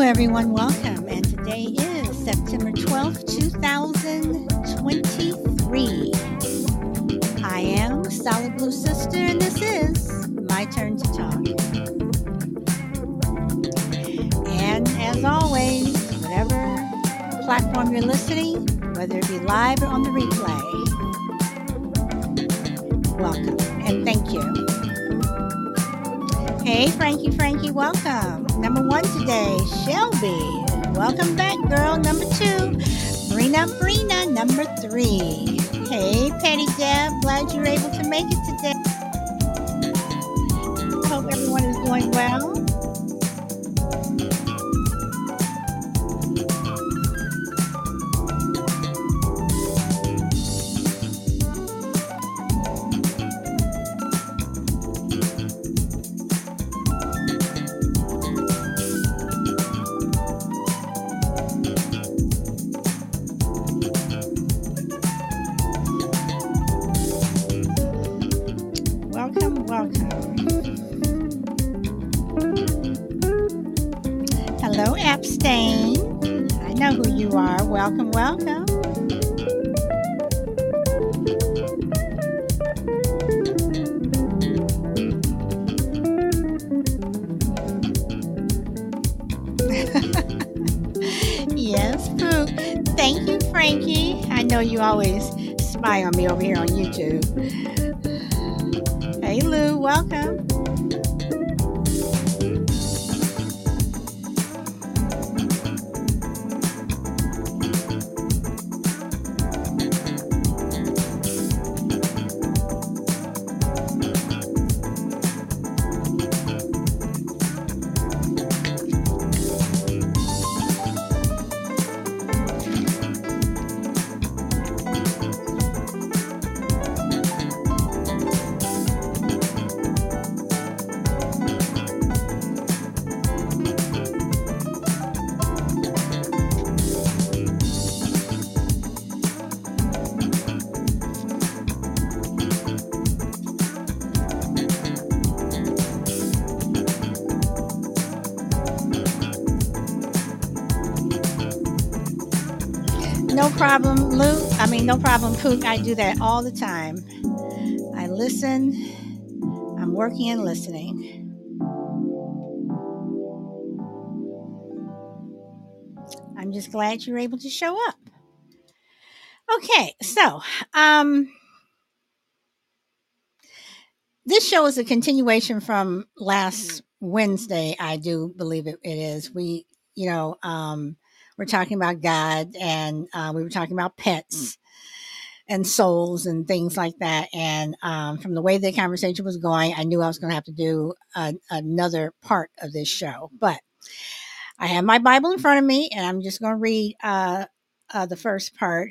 everyone. Welcome. And today is September 12th, 2023. I am Solid Blue Sister, and this is My Turn to Talk. And as always, whatever platform you're listening, whether it be live or on the replay, welcome and thank you. Hey, Frankie, welcome. Number 1 today, Shelby. Welcome back, girl. Number 2, Brina, number 3. Hey, Patty Deb, glad you're able to make it today. I hope everyone is doing well. Welcome. Hello, Abstain. I know who you are. Welcome. Yes, Pooh. Thank you, Frankie. I know you always spy on me over here on YouTube. Hey, Lou, welcome. No problem, Lou. No problem, Pook. I do that all the time. I listen. I'm working and listening. I'm just glad you're able to show up. Okay, so this show is a continuation from last Wednesday. I do believe it is. We're talking about God, and we were talking about pets and souls and things like that. And from the way the conversation was going, I knew I was going to have to do another part of this show. But I have my Bible in front of me, and I'm just going to read the first part.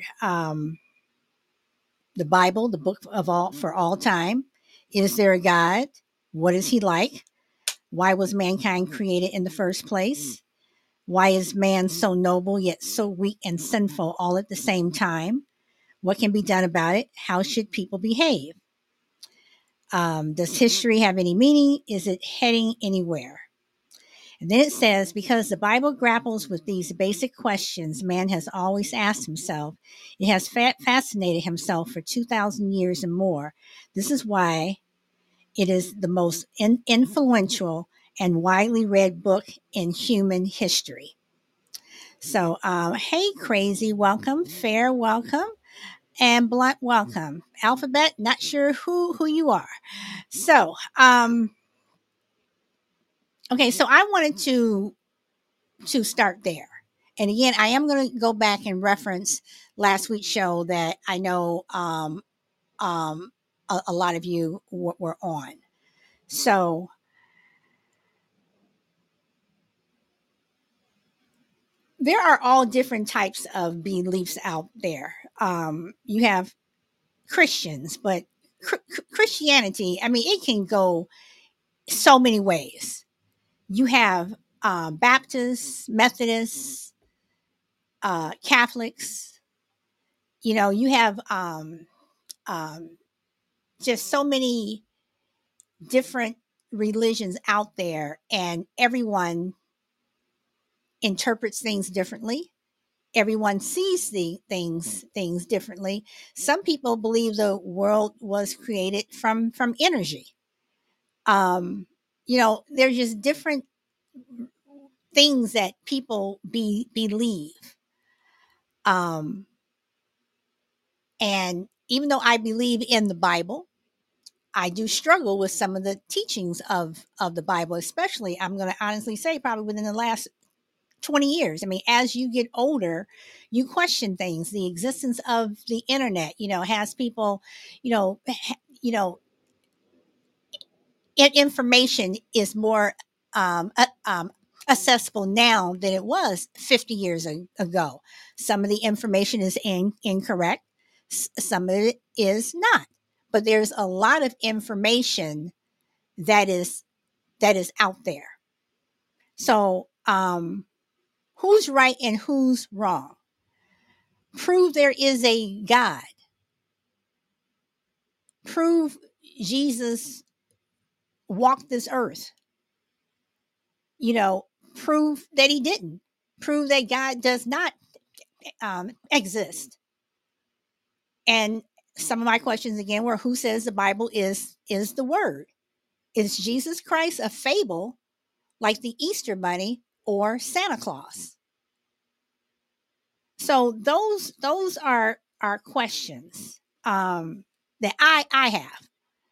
The Bible, the book of all for all time. Is there a God? What is he like? Why was mankind created in the first place? Why is man so noble yet so weak and sinful all at the same time? What can be done about it? How should people behave? Does history have any meaning? Is it heading anywhere? And then it says, because the Bible grapples with these basic questions man has always asked himself, it has fascinated himself for 2,000 years and more. This is why it is the most influential and widely read book in human history. So, hey, Crazy, welcome. Fair, welcome. And Blunt, welcome. Alphabet, not sure who you are. So, okay, so I wanted to start there. And again, I am going to go back and reference last week's show that I know a lot of you were on. So there are all different types of beliefs out there. You have Christians, but Christianity, it can go so many ways. You have Baptists, Methodists, Catholics. You have just so many different religions out there, and everyone interprets things differently. Everyone sees the things differently. Some people believe the world was created from energy. There's just different things that people believe. Um, and even though I believe in the Bible, I do struggle with some of the teachings of the Bible, especially I'm going to honestly say probably within the last 20 years. I mean, as you get older, you question things. The existence of the internet, has people, you know, you know, information is more accessible now than it was 50 years ago. Some of the information is incorrect. Some of it is not. But there's a lot of information that is out there. So, who's right and who's wrong? Prove there is a God. Prove Jesus walked this earth. Prove that he didn't. Prove that God does not exist. And some of my questions again were: who says the Bible is the word? Is Jesus Christ a fable like the Easter Bunny or Santa Claus? So those are questions that I have.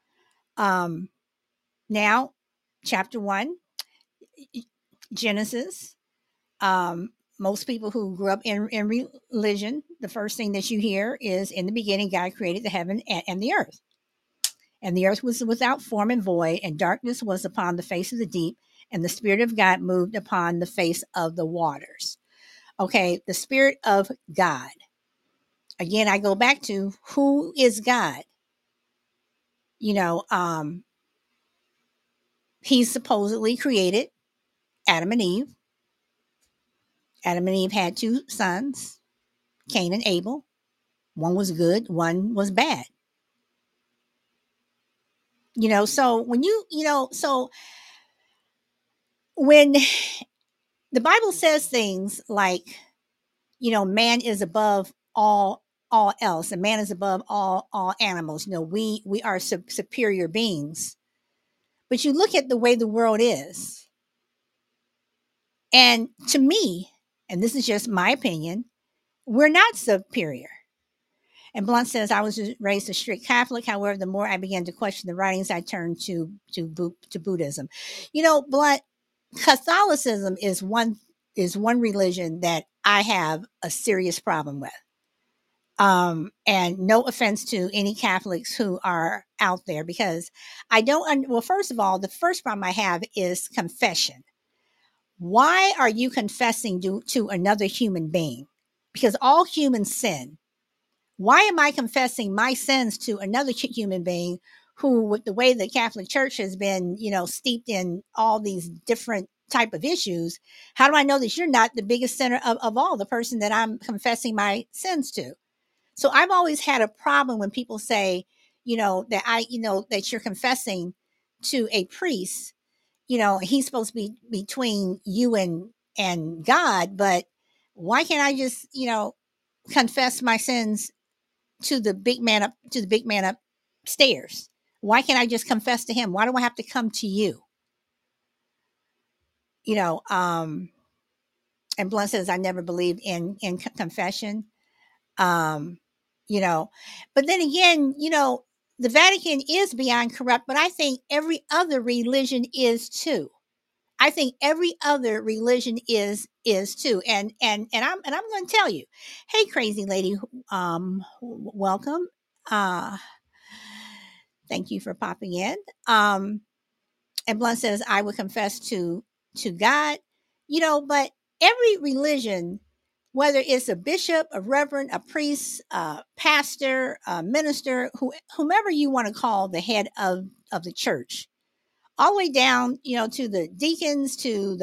Now, chapter 1, Genesis. Most people who grew up in religion, the first thing that you hear is, in the beginning, God created the heaven and the earth. And the earth was without form and void, and darkness was upon the face of the deep, and the Spirit of God moved upon the face of the waters. Okay, the Spirit of God. Again, I go back to, who is God? He supposedly created Adam and Eve. Adam and Eve had two sons, Cain and Abel. One was good, one was bad. So when the Bible says things like, man is above all else, and man is above all animals. We are superior beings. But you look at the way the world is, and to me, and this is just my opinion, we're not superior. And Blunt says, I was raised a strict Catholic. However, the more I began to question the writings, I turned to Buddhism. Blunt, Catholicism is one religion that I have a serious problem with. And no offense to any Catholics who are out there, because I don't. Well, first of all, the first problem I have is confession. Why are you confessing to another human being? Because all humans sin. Why am I confessing my sins to another human being who, with the way the Catholic Church has been, steeped in all these different type of issues? How do I know that you're not the biggest sinner of all, the person that I'm confessing my sins to? So I've always had a problem when people say, that you're confessing to a priest. He's supposed to be between you and God, but why can't I just, confess my sins to the big man upstairs? Why can't I just confess to him? Why do I have to come to you? And Blunt says, I never believed in confession. Um, but then again, the Vatican is beyond corrupt, but I think every other religion is too. I think every other religion is too. And I'm going to tell you, hey, crazy lady, welcome. Thank you for popping in. And Blunt says, I would confess to God, but every religion, whether it's a bishop, a reverend, a priest, a pastor, a minister, whomever you want to call the head of the church, all the way down, to the deacons, to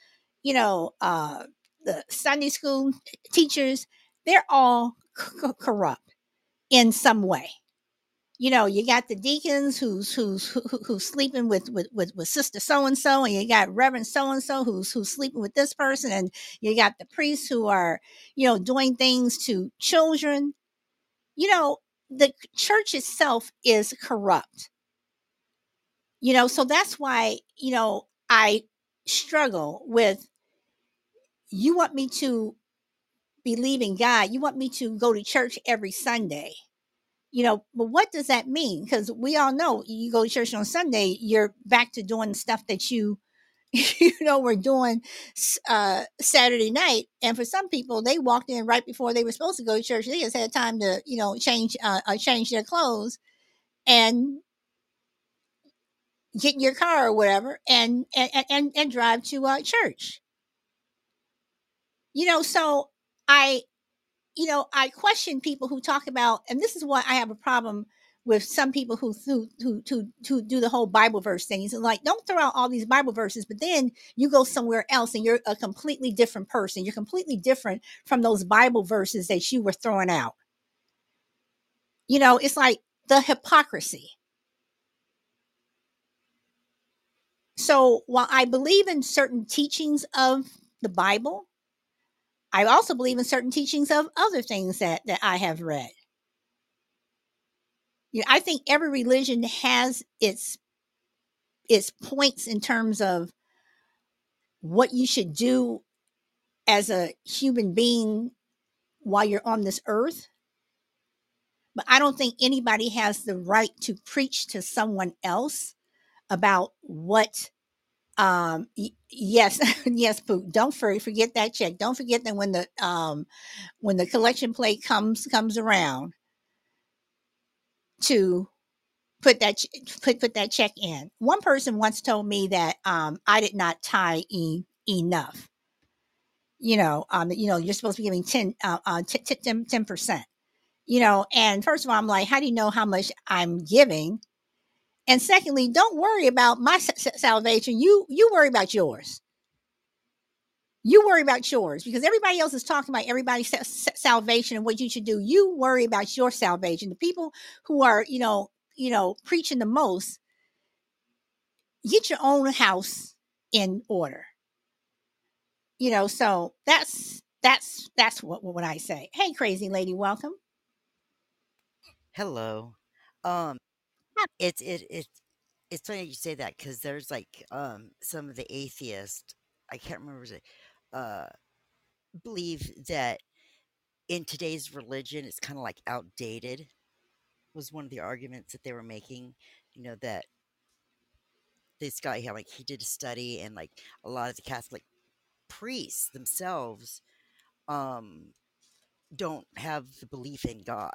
the Sunday school teachers, they're all corrupt in some way. You got the deacons who's sleeping with sister so and so, and you got Reverend so and so who's sleeping with this person, and you got the priests who are doing things to children. The church itself is corrupt. So that's why I struggle with, you want me to believe in God, you want me to go to church every Sunday. But what does that mean? Because we all know, you go to church on Sunday, you're back to doing stuff that you were doing Saturday night. And for some people, they walked in right before they were supposed to go to church. They just had time to change their clothes and get in your car or whatever, and drive to church. So I I question people who talk about, and this is why I have a problem with some people who do the whole Bible verse things, and like, don't throw out all these Bible verses, but then you go somewhere else and you're a completely different person. You're completely different from those Bible verses that you were throwing out. It's like the hypocrisy. So while I believe in certain teachings of the Bible, I also believe in certain teachings of other things that I have read. I think every religion has its points in terms of what you should do as a human being while you're on this earth. But I don't think anybody has the right to preach to someone else about what yes yes, Pooh, don't forget that check. Don't forget that when the collection plate comes around, to put that put that check in. One person once told me that I did not tie enough. You're supposed to be giving 10%. And first of all, I'm like, how do you know how much I'm giving? And secondly, don't worry about my salvation. You worry about yours. You worry about yours, because everybody else is talking about everybody's salvation and what you should do. You worry about your salvation. The people who are, preaching the most, get your own house in order. So that's what I say. Hey, crazy lady, welcome. Hello. It's it's funny you say that because there's like some of the atheists. I can't remember. Uh, believe that in today's religion, it's kind of like outdated. Was one of the arguments that they were making. That this guy had like he did a study and like a lot of the Catholic priests themselves um don't have the belief in God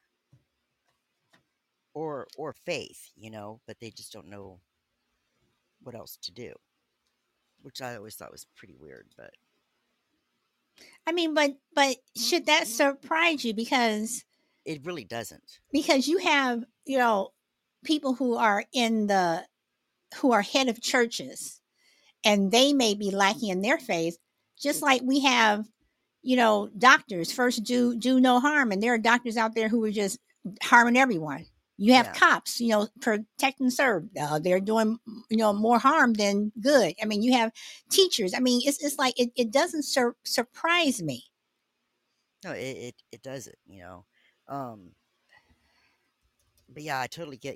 or faith, but they just don't know what else to do, which I always thought was pretty weird, but I mean, but should that surprise you? it really doesn't. Because you have people who are head of churches, and they may be lacking in their faith, just like we have doctors first do no harm, and there are doctors out there who are just harming everyone. You have Yeah. cops, protect and serve. They're doing more harm than good. I mean, you have teachers. I mean, it's like it doesn't surprise me. No, it doesn't, Um, but yeah, I totally get,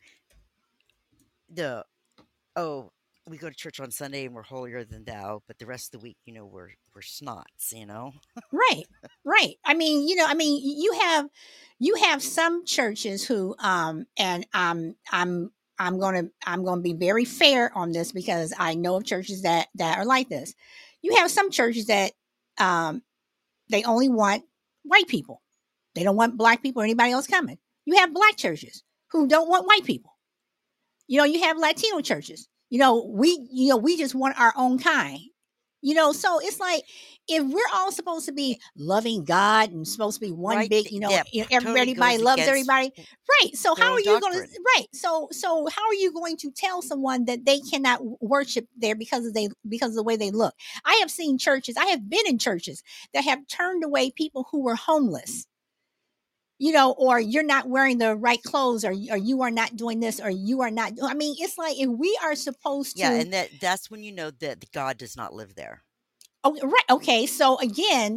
the oh, we go to church on Sunday and we're holier than thou, but the rest of the week, we're snots. Right. Right. I mean, you have some churches who and I'm going to be very fair on this, because I know of churches that are like this. You have some churches that um they only want white people. They don't want black people or anybody else coming. You have black churches who don't want white people. You have Latino churches. We just want our own kind. So it's like, if we're all supposed to be loving God and supposed to be one Right? big, That totally everybody goes loves against everybody, right? So their how are own you going to, doctrine. right? So how are you going to tell someone that they cannot worship there because of the way they look? I have seen churches. I have been in churches that have turned away people who were homeless, or you're not wearing the right clothes, or you are not doing this, or you are not. I mean, it's like if we are supposed Yeah, to. and that's when you know that God does not live there. Oh, right. Okay. So again,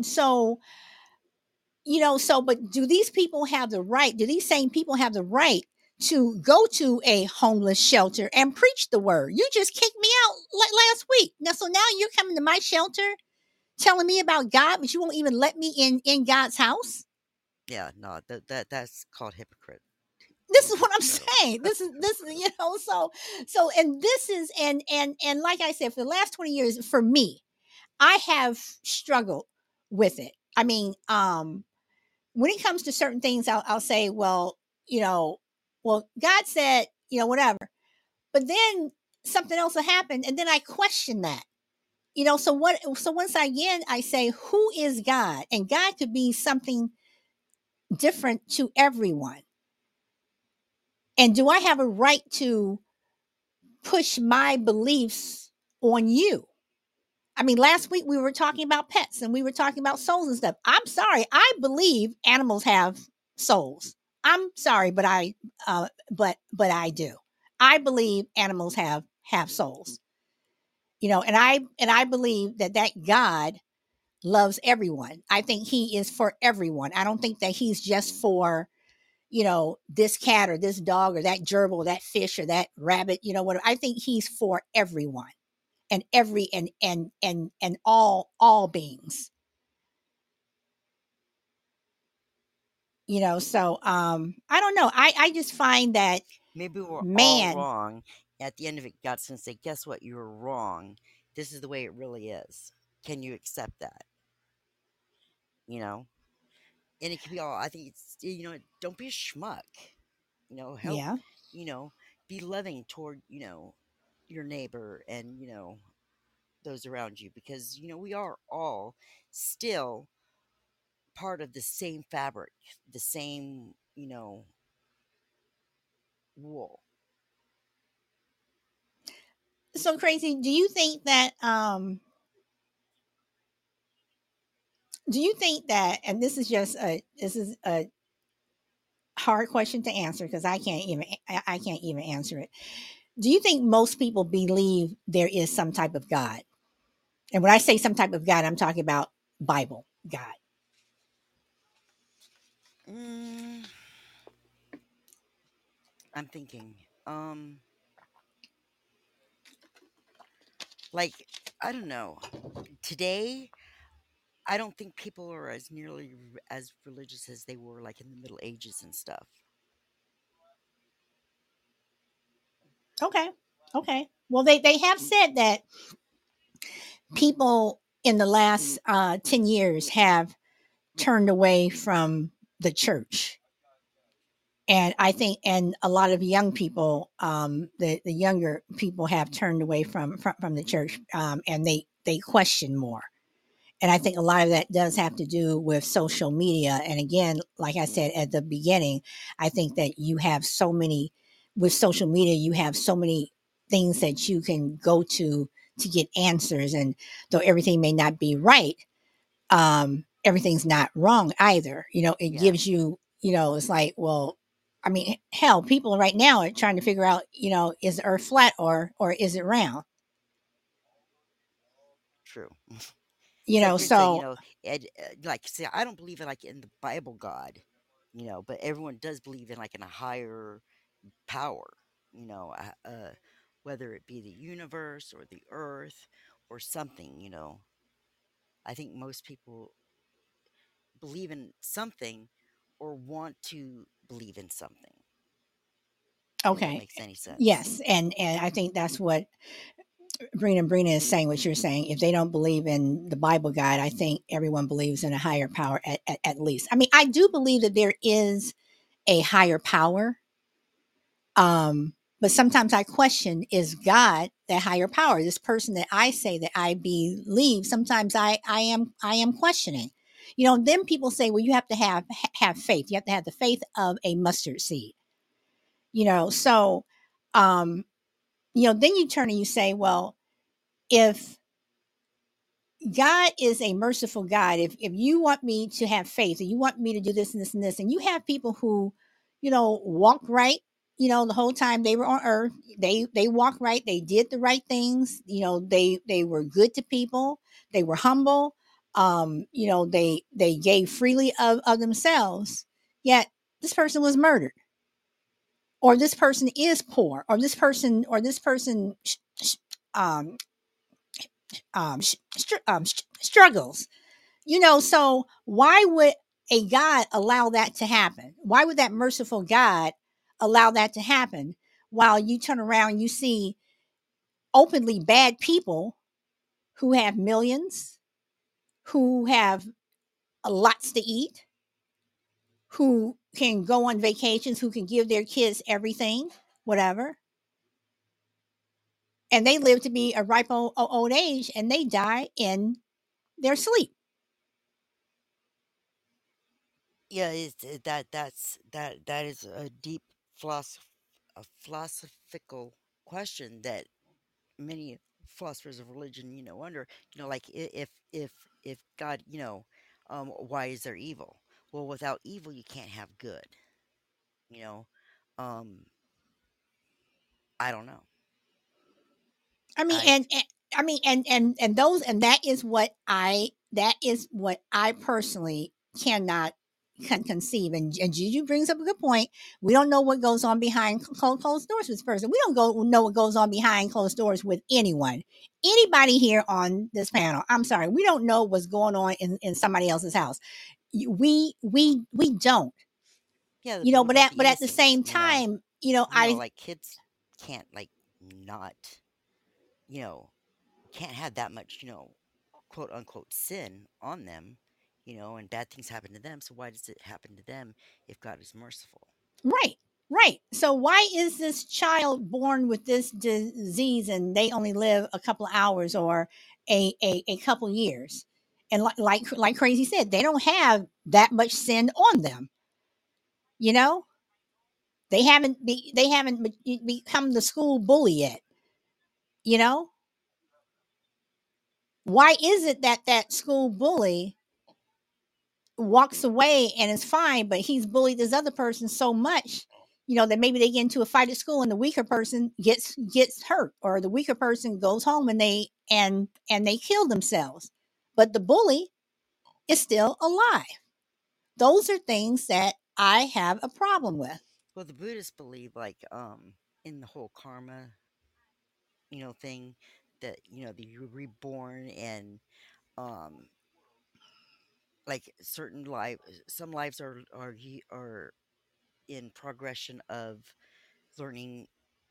but do these people have the right? Do these same people have the right to go to a homeless shelter and preach the word? You just kicked me out last week. So now you're coming to my shelter telling me about God, but you won't even let me in God's house. Yeah, no, that's called hypocrite. This is what I'm So saying. This is and this is and like I said, for the last 20 years, for me, I have struggled with it. I mean, when it comes to certain things, I'll say, well, you know, well, God said, whatever. But then something else will happen, and then I question that. So what? So once again, I say, who is God? And God could be something different to everyone. And do I have a right to push my beliefs on you? I mean, last week we were talking about pets and we were talking about souls and stuff. I'm sorry, I believe animals have souls. I'm sorry, but I do. I believe animals have souls. And I believe that God loves everyone. I think he is for everyone. I don't think that he's just for this cat or this dog or that gerbil or that fish or that rabbit, whatever. I think he's for everyone and every and all beings. So I don't know. I just find that, maybe we're all man, wrong. At the end of it, God's gonna say, "Guess what? You were wrong. This is the way it really is. Can you accept that?" You know, and it can be all. I think it's don't be a schmuck. Help. yeah. You know, be loving toward your neighbor and those around you, because we are all still part of the same fabric, the same wool. So crazy. Do you think that and this is a hard question to answer because I can't even answer it. Do you think most people believe there is some type of God? And when I say some type of God, I'm talking about Bible God. Mm, I'm thinking, um, like I don't know. Today, I don't think people are as nearly as religious as they were like in the Middle Ages and stuff. Okay. Okay. Well, they have said that people in the last 10 years have turned away from the church. And I think, and a lot of young people, the younger people have turned away from the church, and they question more. And I think a lot of that does have to do with social media. And again, like I said at the beginning, I think that you have so many, with social media, you have so many things that you can go to get answers. And though everything may not be right, everything's not wrong either. It Yeah, gives you, it's like, well, I mean, hell, people right now are trying to figure out, is the earth flat or is it round? true. It's like you're saying, So like say, I don't believe in like in the Bible God, but everyone does believe in like in a higher power, whether it be the universe or the earth or something. I think most people believe in something or want to believe in something, if that okay. makes any sense. Yes, and I think that's what Brina is saying. What you're saying, if they don't believe in the Bible God, I think everyone believes in a higher power at least. I mean, I do believe that there is a higher power, but sometimes I question: is God that higher power? This person that I say that I believe, sometimes I am questioning. Then people say, well, you have to have faith. You have to have the faith of a mustard seed. So then you turn and you say, well, if God is a merciful God. If you want me to have faith, and you want me to do this and this and this, and you have people who, walk right, the whole time they were on earth, they walked right, they did the right things, they were good to people, they were humble, they gave freely of themselves. Yet this person was murdered, or this person is poor, or this person um, struggles. So why would a God allow that to happen? Why would that merciful God allow that to happen, while you turn around, you see openly bad people who have millions, who have lots to eat, who can go on vacations, who can give their kids everything, whatever, and they live to be a ripe old age, and they die in their sleep? Yeah, that is a deep philosoph a philosophical question that many philosophers of religion, wonder, like if God, why is there evil? Well, without evil, you can't have good. You know, um, I don't know. I mean, I and those, and that is what I personally cannot conceive. And Juju brings up a good point. We don't know what goes on behind closed doors with this person. We don't know what goes on behind closed doors with anyone, anybody here on this panel. I'm sorry, we don't know what's going on in somebody else's house. We don't. Yeah, but what about the But at the innocents? same time, I Like kids can't like not, you know, can't have that much, quote unquote sin on them, and bad things happen to them. So why does it happen to them if God is merciful? Right, right. So why is this child born with this disease and they only live a couple of hours, or a couple years? And like Crazy said, they don't have that much sin on them. You know, they haven't become the school bully yet. You know, why is it that that school bully walks away and is fine, but he's bullied this other person so much, that maybe they get into a fight at school and the weaker person gets hurt, or the weaker person goes home and they kill themselves, but the bully is still alive. Those are things that I have a problem with. Well, the Buddhists believe like in the whole karma, thing that that you're reborn and um like certain life some lives are in progression of learning,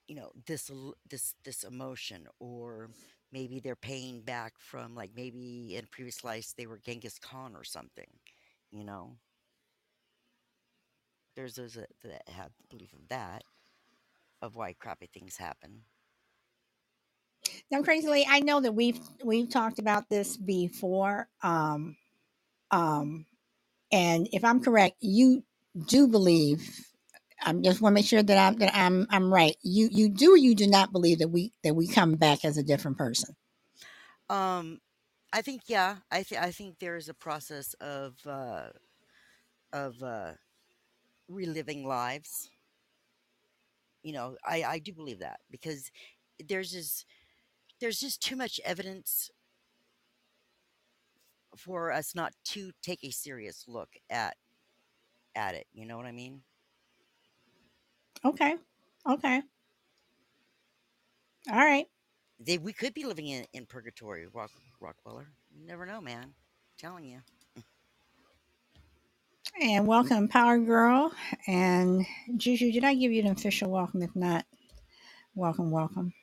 this emotion, or maybe they're paying back from, like, maybe in previous lives they were Genghis Khan or something. You know, there's those that have belief of that, of why crappy things happen. Now, crazily, I know that we've talked about this before. Um, and if I'm correct, you do believe. I just want to make sure that I'm right. You do, or you do not believe that we come back as a different person. Um, I think, yeah, I think there is a process of reliving lives. I do believe that because there's just there's just too much evidence for us not to take a serious look at it. You know what I mean? Okay, okay, all right. We could be living in purgatory, Rockweller. You never know, man. I'm telling you. And welcome, Power Girl and Juju. Did I give you an official welcome? If not, welcome, welcome.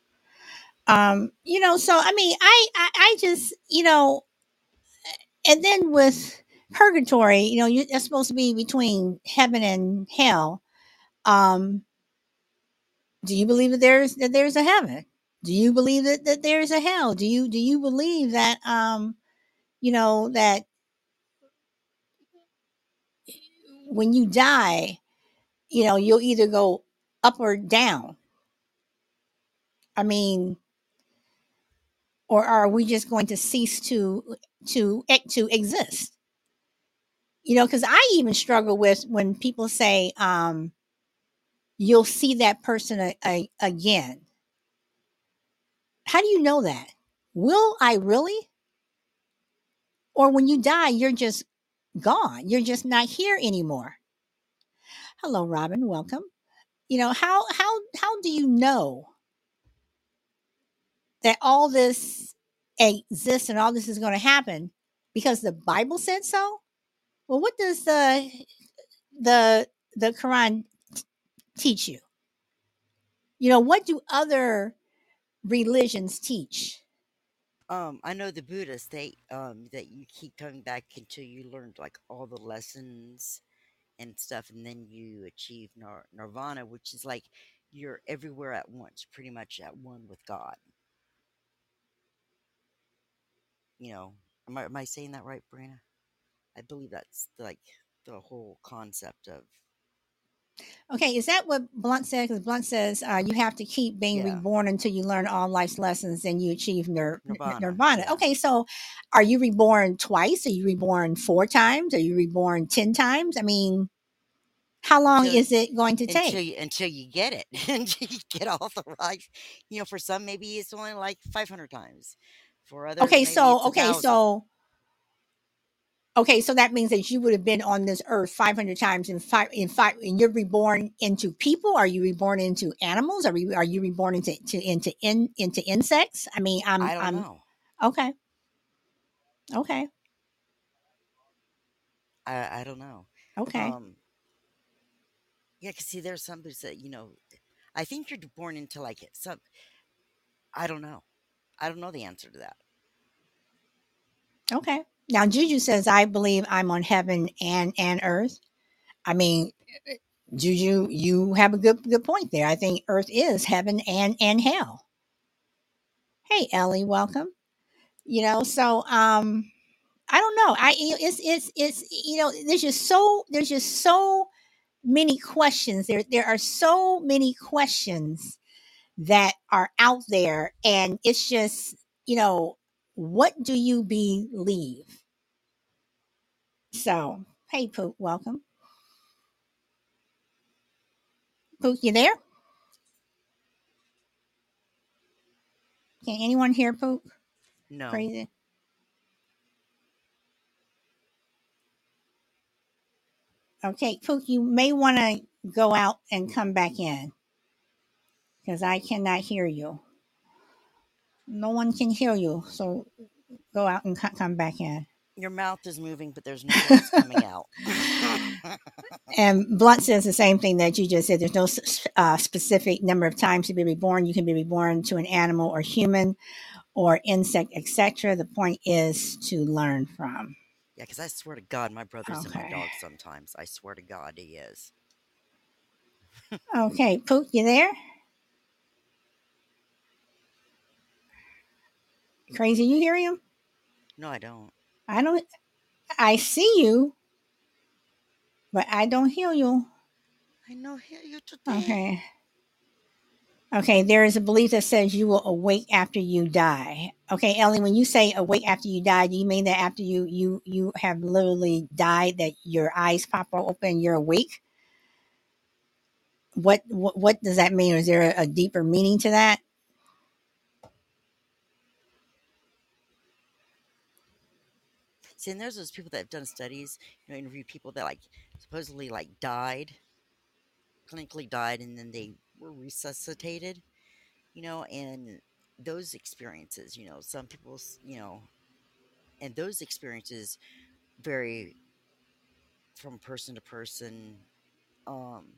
So I mean, I just, and then with purgatory, that's supposed to be between heaven and hell. Um, do you believe that there's a heaven? Do you believe that there's a hell? Do you believe that that when you die, you'll either go up or down? I mean, or are we just going to cease to exist? Because I even struggle with when people say, you'll see that person again. How do you know that? Will I really? Or when you die, you're just gone. You're just not here anymore. Hello, Robin. Welcome. How do you know that all this exists and all this is going to happen? Because the Bible said so. Well, what does the the Quran teach you? What do other religions teach? I know the Buddhists, they that you keep coming back until you learned like all the lessons and stuff, and then you achieve nirvana, which is like you're everywhere at once, pretty much at one with God. You know, am I saying that right, Brina? I believe that's like the whole concept of Okay, is that what Blunt said? Because Blunt says you have to keep being yeah, reborn until you learn all life's lessons and you achieve nirvana. nirvana. Yeah, Okay, so are you reborn twice? Are you reborn 4 times? Are you reborn 10 times? I mean, how long until is it going to take? until you get it, until you get all the right. You know, for some maybe it's only like 500 times. For others, Okay, maybe so it's a okay, thousand. so okay, so that means that you would have been on this earth 500 times and you're reborn into people. Are you reborn into animals? Are you reborn into insects? I mean, I don't I'm know. okay. Okay. I don't know. Okay. Um, yeah, cause see, there's some people that I think you're born into like some. I don't know. I don't know the answer to that. Okay. Now Juju says, I believe I'm on heaven and earth. I mean, Juju, you have a good point there. I think earth is heaven and hell. Hey Ellie, welcome. So I don't know. It's there's just so many questions. There are so many questions that are out there, and it's just, what do you believe? So, hey, Pook, welcome. Pook, you there? Can anyone hear Pook? No, Crazy. Okay, Pook, you may want to go out and come back in because I cannot hear you. No one can hear you. So go out and come back in. your mouth is moving, but there's no words coming out. And Blunt says the same thing that you just said. There's no specific number of times to be reborn. You can be reborn to an animal or human or insect, etc. The point is to learn from. Yeah, because I swear to God, my brother's in my Okay. dog sometimes. I swear to God, he is. Okay, Pook, you there? Crazy, you hear him? No, I don't. I don't. I see you, but I don't hear you. I know hear you today. Okay. Okay, there is a belief that says you will awake after you die. Okay, Ellie, when you say awake after you die, do you mean that after you have literally died, that your eyes pop open, you're awake? What does that mean? Is there a deeper meaning to that? See, and there's those people that have done studies, interview people that like supposedly like died, clinically died, and then they were resuscitated, and those experiences, some people's, and those experiences vary from person to person, um,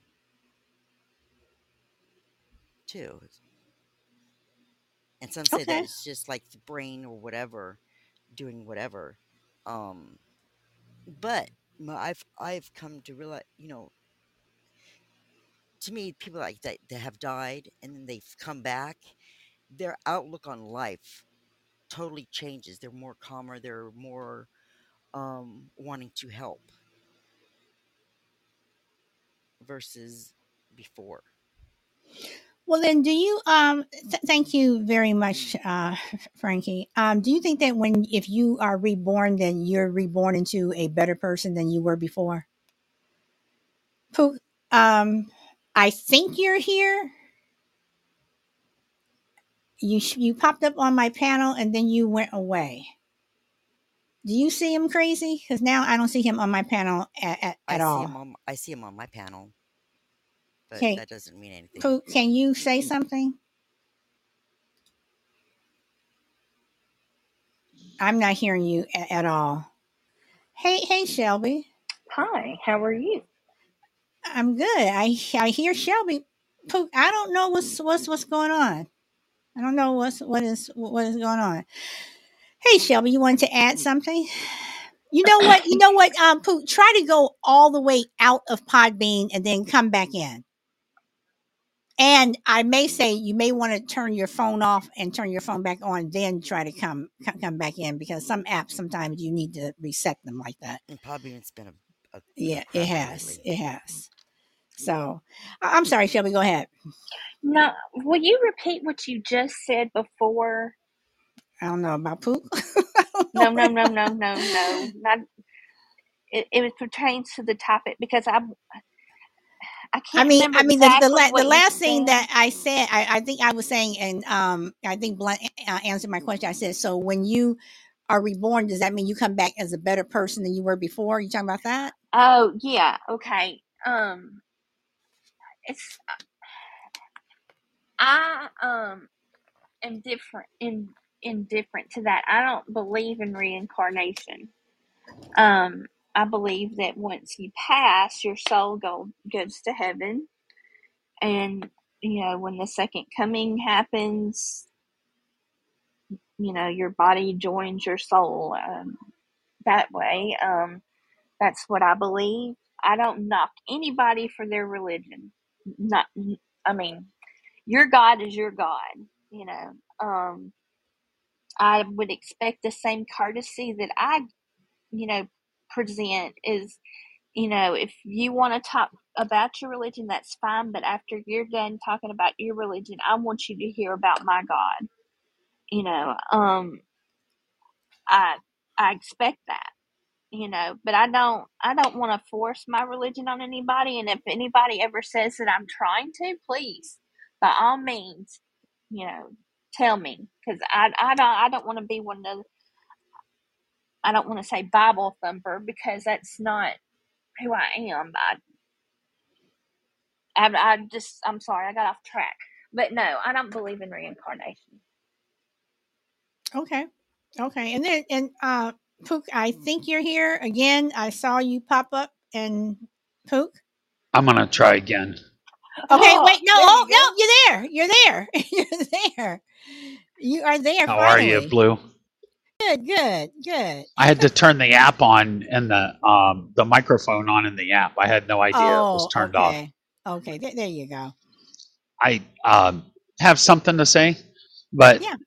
too. And some say that Okay. it's just like the brain or whatever doing whatever. Um, but I've come to realize, to me, people like that have died and then they've come back, their outlook on life totally changes. They're more calmer. They're more wanting to help versus before. Well, then, do you thank you very much, Frankie. Do you think that if you are reborn, then you're reborn into a better person than you were before? Pooh, I think you're here. You popped up on my panel and then you went away. Do you see him crazy? Because now I don't see him on my panel at all. I see him on my panel, but Okay, that doesn't mean anything. Pooh, can you say something? I'm not hearing you at all. Hey, Shelby. Hi, how are you? I'm good. I hear Shelby. Pooh, I don't know what's going on. I don't know what is going on. Hey, Shelby, you wanted to add something? You know what? You know what? Pooh, try to go all the way out of Podbean and then come back in. And I may say you may want to turn your phone off and turn your phone back on, then try to come back in, because some apps sometimes you need to reset them like that. And probably it's been a Yeah, it crappy has. lately. It has. So I'm sorry, Shelby. Go ahead. No, will you repeat what you just said before? I don't know about Pooh. No. Not it pertains to the topic because I I can't mean, remember I mean, exactly the what you last thing said. that I said, I think I was saying, and I think Blunt answered my question. I said, so when you are reborn, does that mean you come back as a better person than you were before? You talking about that? Oh yeah, okay. It's I am indifferent to that. I don't believe in reincarnation. I believe that once you pass, your soul goes to heaven, and when the second coming happens, your body joins your soul that way. That's what I believe. I don't knock anybody for their religion. Not, I mean, your God is your God. You know, I would expect the same courtesy that I, present is, if you want to talk about your religion, that's fine. But after you're done talking about your religion, I want you to hear about my God. You know, I I expect that. But I don't want to force my religion on anybody. And if anybody ever says that I'm trying to, please, by all means, tell me, because I don't want to be one of the, I don't want to say Bible thumper, because that's not who I am. I'm sorry, I got off track. But no, I don't believe in reincarnation. Okay, okay. And then Pook, I think you're here again. I saw you pop up, and Pook. I'm gonna try again. Okay, wait, no, There oh you no, go. you're there, you're there, you are there How are you, finally. Blue? Good. I had to turn the app on and the microphone on in the app. I had no idea it was Oh, turned off. okay. There you go. I have something to say, but Yeah.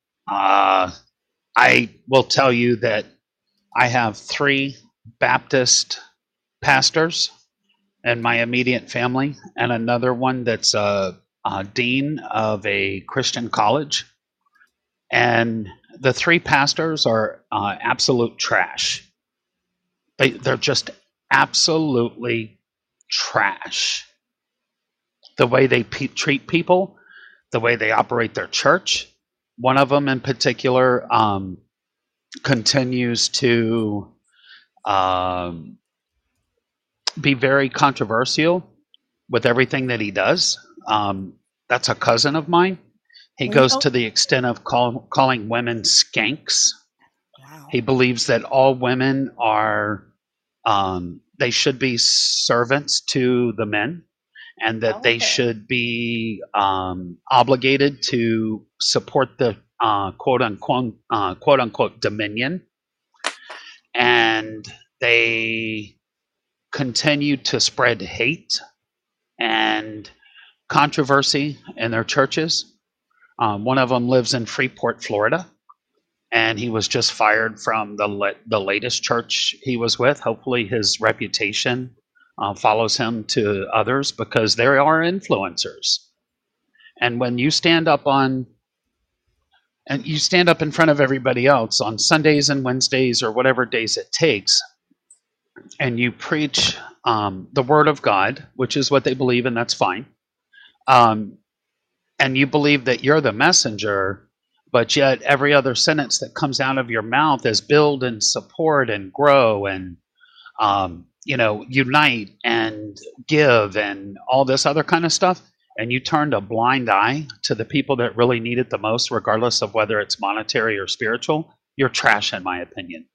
I will tell you that I have 3 Baptist pastors in my immediate family, and another one that's a dean of a Christian college. And the 3 pastors are absolute trash. They're just absolutely trash. The way they treat people, the way they operate their church. One of them in particular continues to um, be very controversial with everything that he does. That's a cousin of mine. He When you goes to the extent of calling women skanks. wow. He believes that all women are they should be servants to the men, and that they Okay. should be obligated to support the quote unquote dominion, and they continue to spread hate and controversy in their churches. One of them lives in Freeport, Florida, and he was just fired from the latest church he was with. Hopefully, his reputation follows him to others, because there are influencers, And when you stand up in front of everybody else on Sundays and Wednesdays or whatever days it takes, and you preach the Word of God, which is what they believe, and that's fine. And you believe that you're the messenger, but yet every other sentence that comes out of your mouth is build and support and grow and unite and give and all this other kind of stuff, and you turned a blind eye to the people that really need it the most, regardless of whether it's monetary or spiritual, you're trash, in my opinion.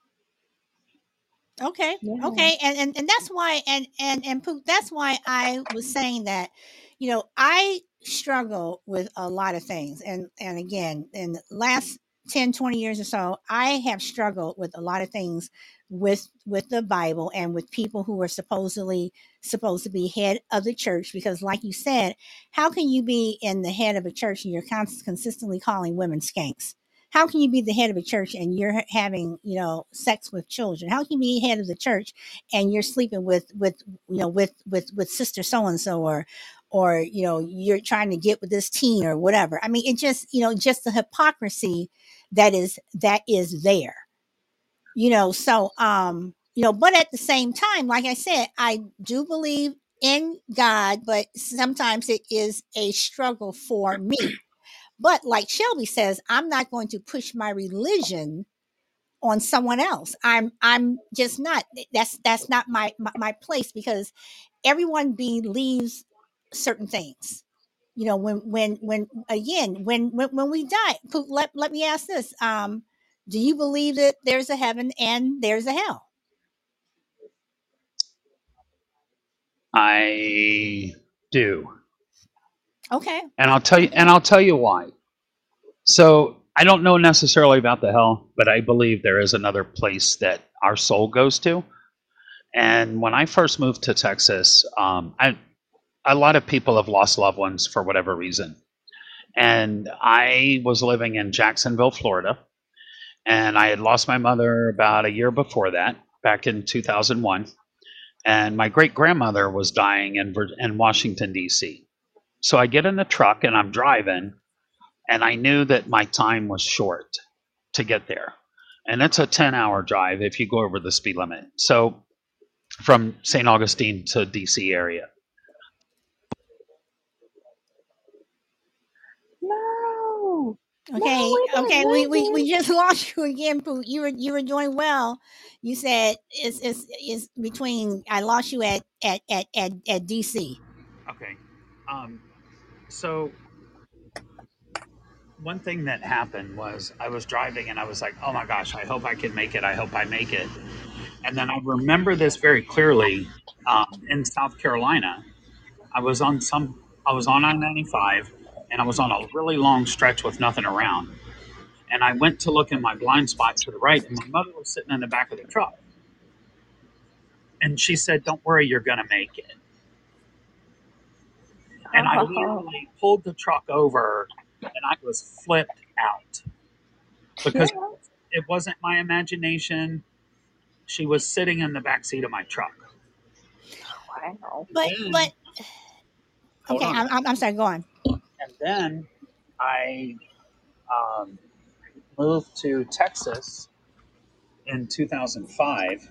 Okay. Yeah. Okay. And that's why and Poop, that's why I was saying that, I struggle with a lot of things. And again, in the last 10, 20 years or so, I have struggled with a lot of things with the Bible and with people who are supposed to be head of the church, because like you said, how can you be in the head of a church and you're consistently calling women skanks? How can you be the head of a church and you're having, sex with children? How can you be head of the church and you're sleeping with sister so and so, or you're trying to get with this teen or whatever? I mean, it just just the hypocrisy that is there. So but at the same time, like I said, I do believe in God, but sometimes it is a struggle for me. But like Shelby says, I'm not going to push my religion on someone else. I'm just not. That's not my place, because everyone believes certain things. When again, when we die, let me ask this: do you believe that there's a heaven and there's a hell? I do. Okay. And I'll tell you why. So I don't know necessarily about the hell, but I believe there is another place that our soul goes to. And when I first moved to Texas, a lot of people have lost loved ones for whatever reason. And I was living in Jacksonville, Florida, and I had lost my mother about a year before that, back in 2001. And my great grandmother was dying in Washington, D.C. So I get in the truck and I'm driving, and I knew that my time was short to get there. And it's a 10-hour drive if you go over the speed limit. So from St. Augustine to D.C. area. No. Okay. we didn't Okay. lose We him. just lost you again, Pooh. You were doing well. You said it's between. I lost you at DC. Okay. So one thing that happened was I was driving and I was like, oh my gosh, I hope I can make it. I hope I make it. And then I remember this very clearly in South Carolina. I was on I-95, and I was on a really long stretch with nothing around. And I went to look in my blind spot to the right, and my mother was sitting in the back of the truck. And she said, don't worry, you're going to make it. And I literally pulled the truck over, and I was flipped out because Yeah. it wasn't my imagination. She was sitting in the back seat of my truck. Wow. But Then, hold okay. on. I'm sorry. Go on. And then I moved to Texas in 2005.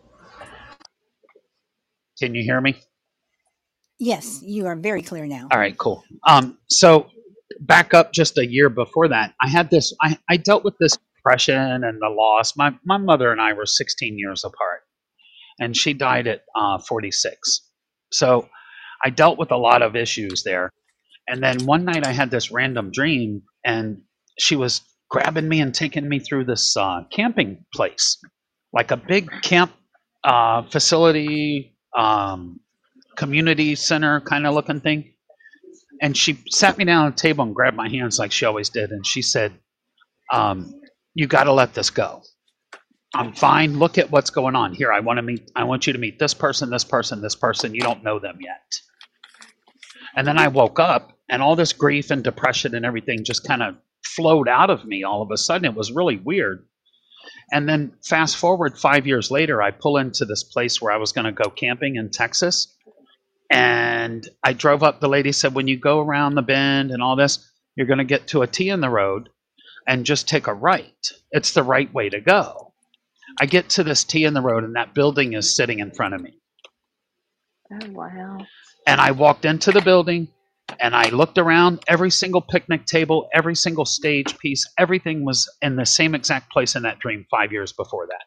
Can you hear me? Yes, you are very clear now. All right, cool. So back up just a year before that, I had this. I dealt with this depression and the loss. My mother and I were 16 years apart, and she died at 46. So I dealt with a lot of issues there. And then one night I had this random dream, and she was grabbing me and taking me through this camping place, like a big camp facility, community center kind of looking thing. And she sat me down at a table and grabbed my hands like she always did. And she said, you got to let this go. I'm fine. Look at what's going on here. I want you to meet this person, this person, this person. You don't know them yet. And then I woke up, and all this grief and depression and everything just kind of flowed out of me all of a sudden. It was really weird. And then fast forward 5 years later, I pull into this place where I was going to go camping in Texas. And And I drove up. The lady said, when you go around the bend and all this, you're going to get to a T in the road and just take a right. It's the right way to go. I get to this T in the road, and that building is sitting in front of me. Oh, wow. And I walked into the building, and I looked around. Every single picnic table, every single stage piece, everything was in the same exact place in that dream 5 years before that.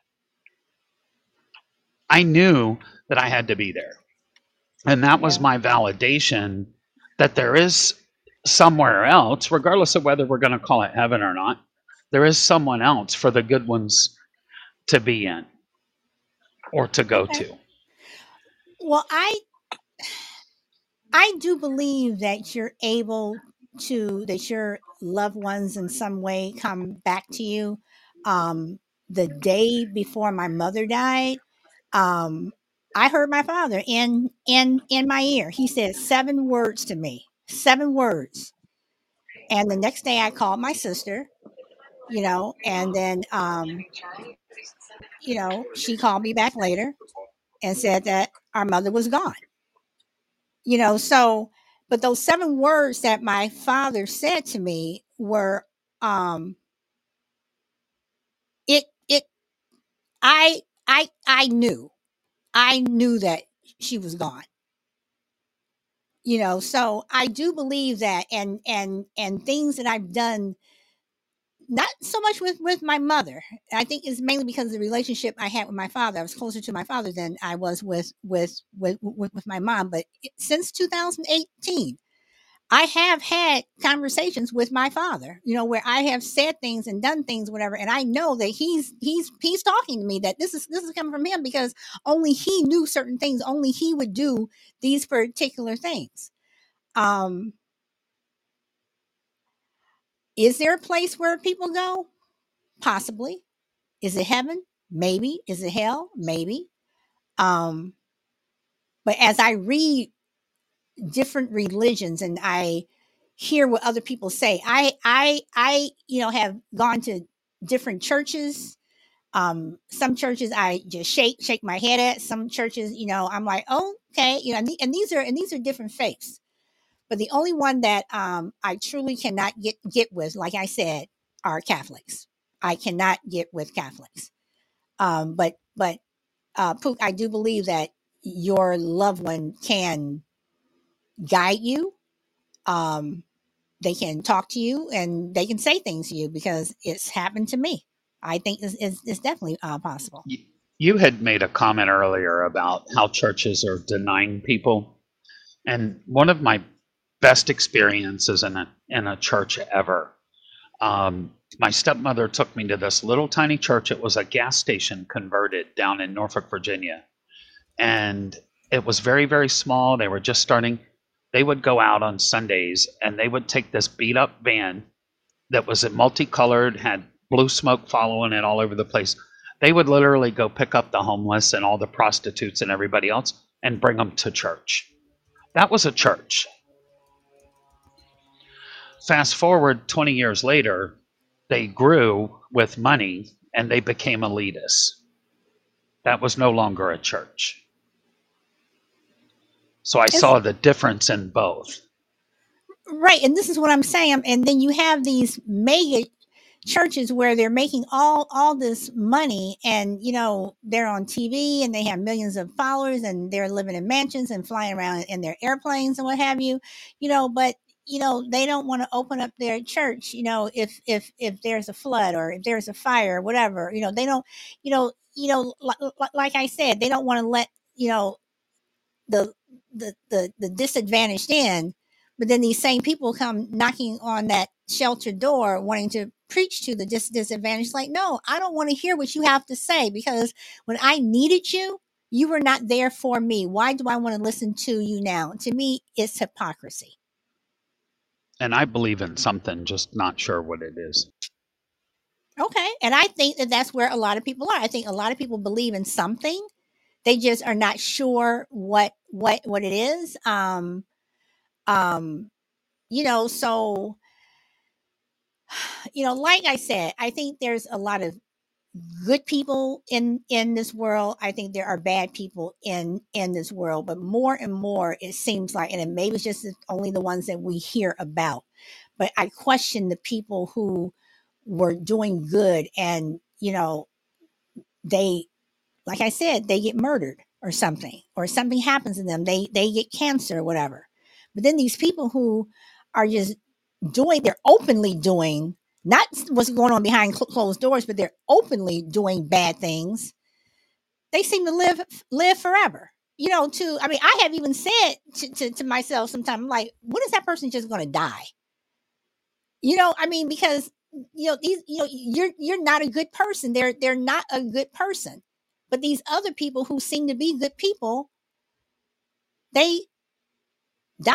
I knew that I had to be there. And that was Yeah. my validation that there is somewhere else, regardless of whether we're going to call it heaven or not, there is someone else for the good ones to be in or to go Okay. to. Well, I do believe that you're able to, that your loved ones in some way come back to you. The day before my mother died, I heard my father in my ear. He said 7 words to me, 7 words. And the next day I called my sister, and then, she called me back later and said that our mother was gone. So, but those 7 words that my father said to me were, um, it, it, I knew that she was gone. So I do believe that, and things that I've done, not so much with my mother. I think it's mainly because of the relationship I had with my father. I was closer to my father than I was with my mom. But since 2018, I have had conversations with my father, where I have said things and done things, whatever, and I know that he's talking to me, that this is coming from him, because only he knew certain things. Only he would do these particular things. Is there a place where people go? Possibly. Is it heaven? Maybe. Is it hell? Maybe. But as I read different religions and I hear what other people say, I have gone to different churches. Some churches I just shake my head at. Some churches, I'm like, oh, okay, and these are different faiths. But the only one that I truly cannot get with, like I said, are Catholics. I cannot get with Catholics. But Pook, I do believe that your loved one can guide you. They can talk to you and they can say things to you, because it's happened to me. I think it's definitely possible. You had made a comment earlier about how churches are denying people. And one of my best experiences in a church ever, my stepmother took me to this little tiny church. It was a gas station converted down in Norfolk, Virginia. And it was very, very small. They were just starting. They would go out on Sundays and they would take this beat up van that was multicolored, had blue smoke following it all over the place. They would literally go pick up the homeless and all the prostitutes and everybody else and bring them to church. That was a church. Fast forward 20 years later, they grew with money and they became elitists. That was no longer a church. So I saw the difference in both. Right. And this is what I'm saying. And then you have these mega churches where they're making all this money, and they're on TV and they have millions of followers and they're living in mansions and flying around in their airplanes and what have you, but they don't want to open up their church, if there's a flood or if there's a fire or whatever, they don't, like I said, they don't want to let, the disadvantaged in. But then these same people come knocking on that shelter door wanting to preach to the disadvantaged. Like, no, I don't want to hear what you have to say, because when I needed you, you were not there for me. Why do I want to listen to you now? To me, it's hypocrisy. And I believe in something, just not sure what it is. Okay. And I think that that's where a lot of people are. I think a lot of people believe in something. They just are not sure what it is. So, like I said, I think there's a lot of good people in this world. I think there are bad people in this world, but more and more it seems like, and maybe it's just only the ones that we hear about. But I question the people who were doing good, and they, like I said, they get murdered or something happens to them. They get cancer or whatever. But then these people who are just they're openly doing, not what's going on behind closed doors, but they're openly doing bad things. They seem to live forever. I mean, I have even said to myself sometimes, like, when is that person just going to die? I mean, because you're not a good person. They're not a good person. But these other people who seem to be good people, they die.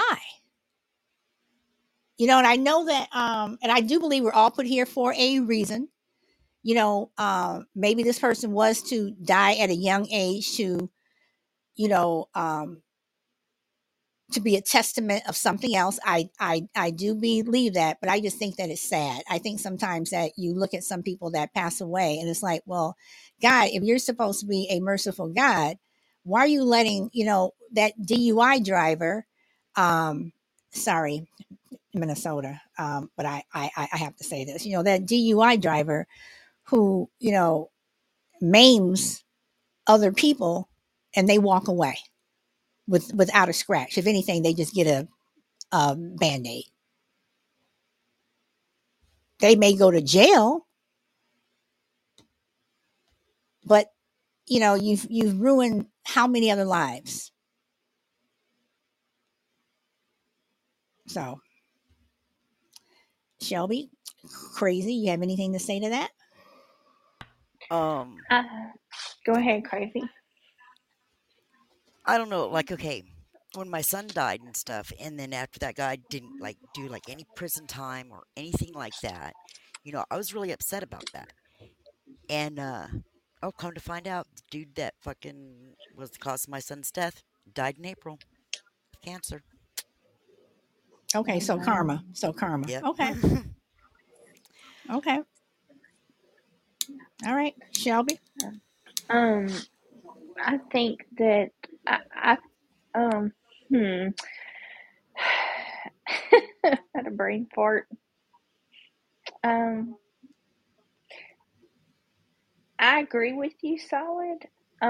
And I know that, and I do believe we're all put here for a reason. Maybe this person was to die at a young age to, to be a testament of something else. I do believe that, but I just think that it's sad. I think sometimes that you look at some people that pass away and it's like, well, God, if you're supposed to be a merciful God, why are you letting, that DUI driver, sorry, Minnesota, but I have to say this, that DUI driver who, maims other people and they walk away without a scratch. If anything, they just get a Band-Aid. They may go to jail, but you've ruined how many other lives? So, Shelby, crazy. You have anything to say to that? Go ahead, Crazy. I don't know, like, okay, when my son died and stuff, and then after that guy didn't do any prison time or anything like that, I was really upset about that. And oh, come to find out, the dude that fucking was the cause of my son's death died in April of cancer. Okay, so karma. Yep. Okay. Okay. All right, Shelby. I think that I had a brain fart. I agree with you, Solid.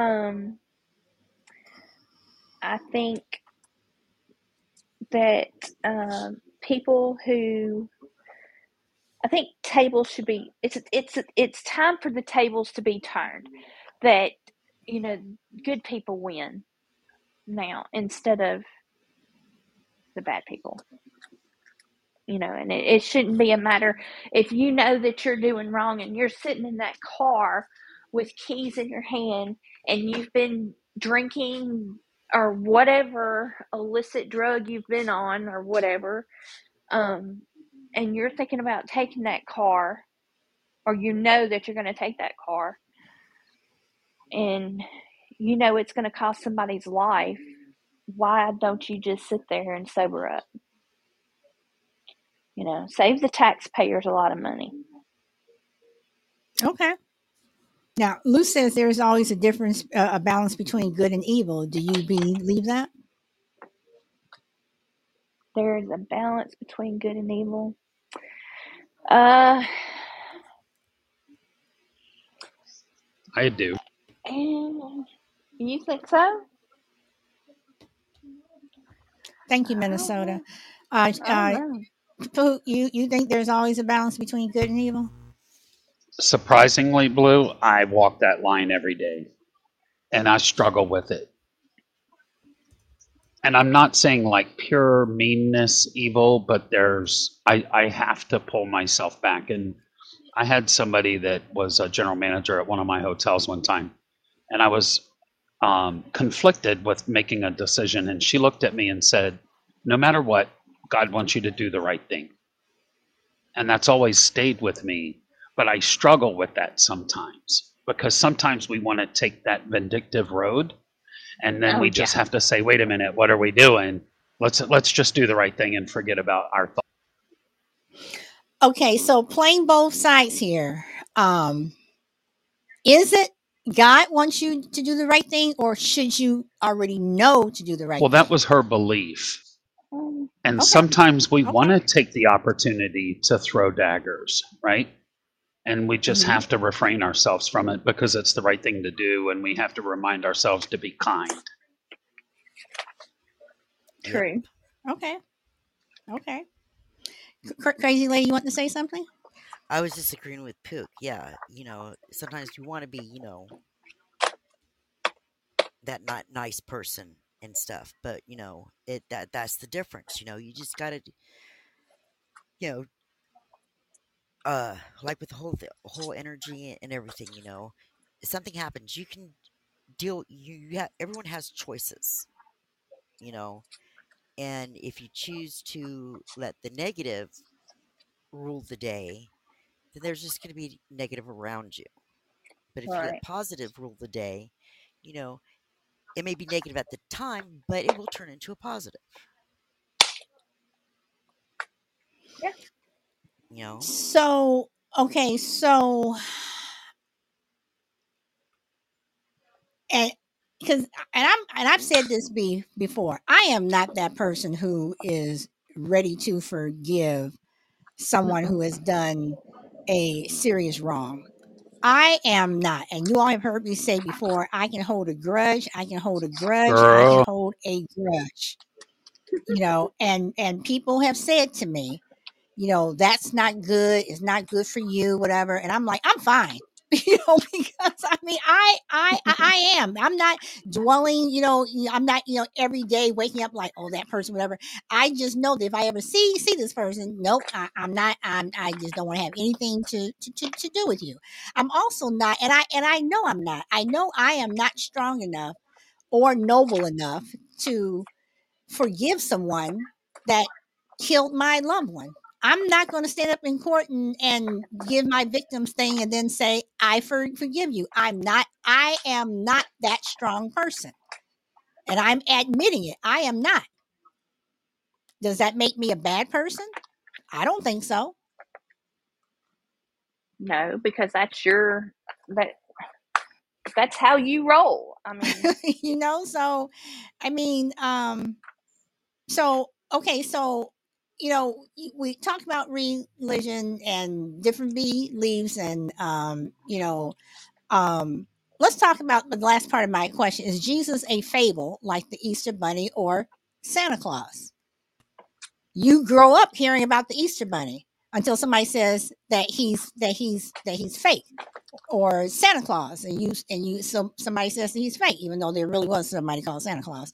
I think that people who, I think tables should be, it's time for the tables to be turned, that good people win now instead of the bad people. And it shouldn't be a matter, if you know that you're doing wrong and you're sitting in that car with keys in your hand and you've been drinking or whatever illicit drug you've been on or whatever, and you're thinking about taking that car, or that you're going to take that car, and it's going to cost somebody's life, why don't you just sit there and sober up? Save the taxpayers a lot of money. Okay. Now, Lou says there's always a difference, a balance between good and evil. Do you believe that? There is a balance between good and evil. I do. And you think so? Thank you, Minnesota. You think there's always a balance between good and evil? Surprisingly, Blue, I walk that line every day, and I struggle with it. And I'm not saying like pure meanness, evil, but I have to pull myself back. And I had somebody that was a general manager at one of my hotels one time, and I was conflicted with making a decision. And she looked at me and said, no matter what, God wants you to do the right thing. And that's always stayed with me. But I struggle with that sometimes, because sometimes we want to take that vindictive road, and then we just have to say, wait a minute, what are we doing? Let's just do the right thing and forget about our thoughts. Okay, so playing both sides here. Is it God wants you to do the right thing, or should you already know to do the right Well, that thing? was her belief. And Okay. sometimes we want Okay. to take the opportunity to throw daggers, right? And we just Hmm. have to refrain ourselves from it because it's the right thing to do. And we have to remind ourselves to be kind. Yep. True. Okay. Okay. Crazy lady, you want to say something? I was just agreeing with Pook. Yeah, sometimes you want to be, that not nice person and stuff, but that's the difference. You just gotta, you know, like with the whole energy and everything. If something happens, you can deal. Everyone has choices. You know, and if you choose to let the negative rule the day, then there's just going to be negative around you. But if you let Right. positive rule the day, you know, it may be negative at the time, but it will turn into a positive. Yeah. You know, So, okay. So, and because, I've said this before, I am not that person who is ready to forgive someone who has done a serious wrong. I am not. And you all have heard me say before, I can hold a grudge. I can hold a grudge. I can Girl. hold a grudge. And people have said to me, that's not good. It's not good for you, whatever. And I'm like, I'm fine. Because I mean, I am. I'm not dwelling, I'm not, every day waking up like, oh, that person, whatever. I just know that if I ever see this person, nope, I'm not. I just don't want to have anything to do with you. I'm also not, and I know I'm not. I know I am not strong enough or noble enough to forgive someone that killed my loved one. I'm not going to stand up in court and give my victims thing and then say, I forgive you. I am not that strong person. And I'm admitting it. I am not. Does that make me a bad person? I don't think so. No, because that's how you roll. I mean, So I mean, so okay, so we talked about religion and different beliefs and um let's talk about the last part of my question. Is Jesus a fable like the Easter bunny or Santa Claus? You grow up hearing about the Easter bunny until somebody says that he's fake, or Santa Claus, so somebody says that he's fake, even though there really was somebody called Santa Claus,